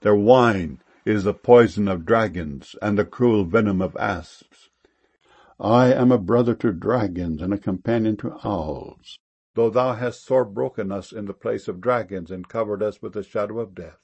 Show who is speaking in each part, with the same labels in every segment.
Speaker 1: Their wine is the poison of dragons and the cruel venom of asps. I am a brother to dragons and a companion to owls, though thou hast sore broken us in the place of dragons and covered us with the shadow of death.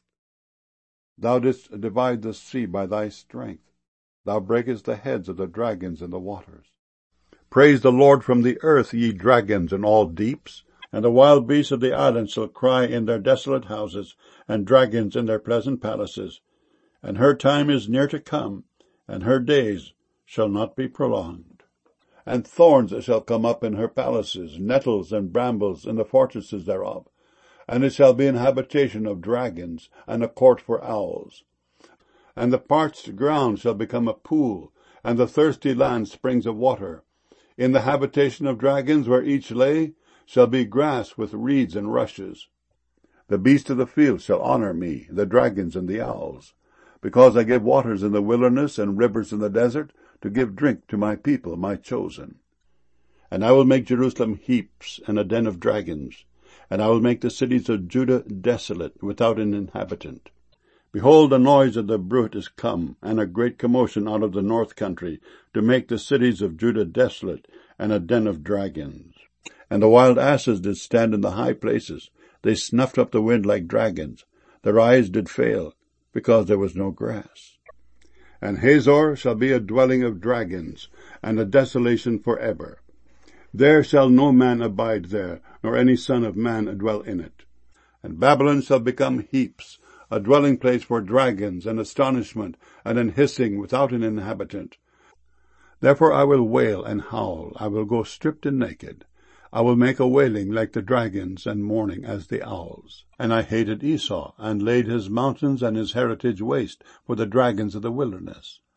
Speaker 1: Thou didst divide the sea by thy strength. Thou breakest the heads of the dragons in the waters. Praise the Lord from the earth, ye dragons in all deeps, and the wild beasts of the island shall cry in their desolate houses, and dragons in their pleasant palaces. And her time is near to come, and her days shall not be prolonged. And thorns shall come up in her palaces, nettles and brambles in the fortresses thereof. And it shall be an habitation of dragons, and a court for owls. And the parched ground shall become a pool, and the thirsty land springs of water. In the habitation of dragons, where each lay, shall be grass with reeds and rushes. The beasts of the field shall honor me, the dragons and the owls, because I give waters in the wilderness and rivers in the desert, to give drink to my people, my chosen. And I will make Jerusalem heaps and a den of dragons, and I will make the cities of Judah desolate, without an inhabitant. Behold, the noise of the bruit is come, and a great commotion out of the north country, to make the cities of Judah desolate, and a den of dragons. And the wild asses did stand in the high places. They snuffed up the wind like dragons. Their eyes did fail, because there was no grass. And Hazor shall be a dwelling of dragons, and a desolation for ever. There shall no man abide there, nor any son of man dwell in it. And Babylon shall become heaps, a dwelling place for dragons, and astonishment, and an hissing without an inhabitant. Therefore I will wail and howl, I will go stripped and naked. I will make a wailing like the dragons, and mourning as the owls. And I hated Esau, and laid his mountains and his heritage waste for the dragons of the wilderness.